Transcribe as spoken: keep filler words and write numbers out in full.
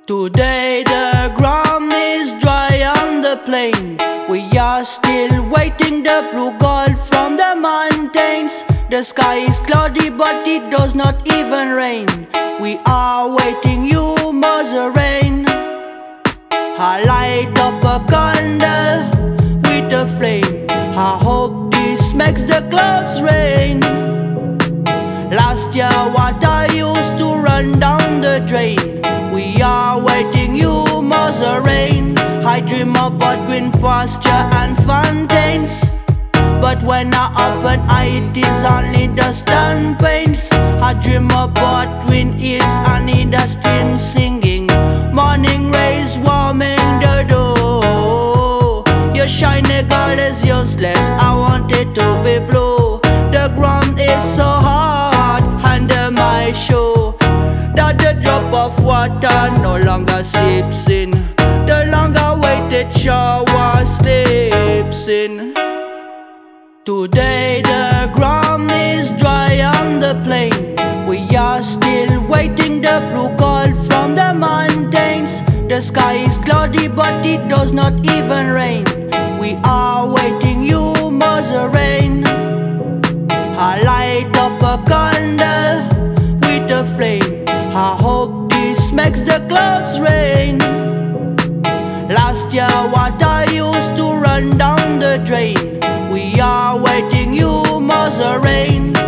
Today the ground is dry on the plain. We are still waiting the blue gold from the mountains. The sky is cloudy but it does not even rain. We are waiting you, Mother Rain. I light up a candle with a flame. I hope this makes the clouds rain. Last year water used to run down the drain. We are waiting you, Mother Rain. I dream about green pasture and fountains, but when I open eye it is only dust and pains. I dream about green hills and in the stream singing, morning rays warming the door. Your shiny gold is useless, I want it to be blue. The ground is so hard under my shoe that the drop of water no longer seeps in. The long-awaited shower slips in. Today the ground is dry on the plain. We are still waiting the blue gold from the mountains. The sky is cloudy but it does not even rain. We are waiting you, Mother Rain. I light up a candle with a flame. I hope this makes the clouds rain. Last year water used to run down the drain. We are waiting you, Mother Rain.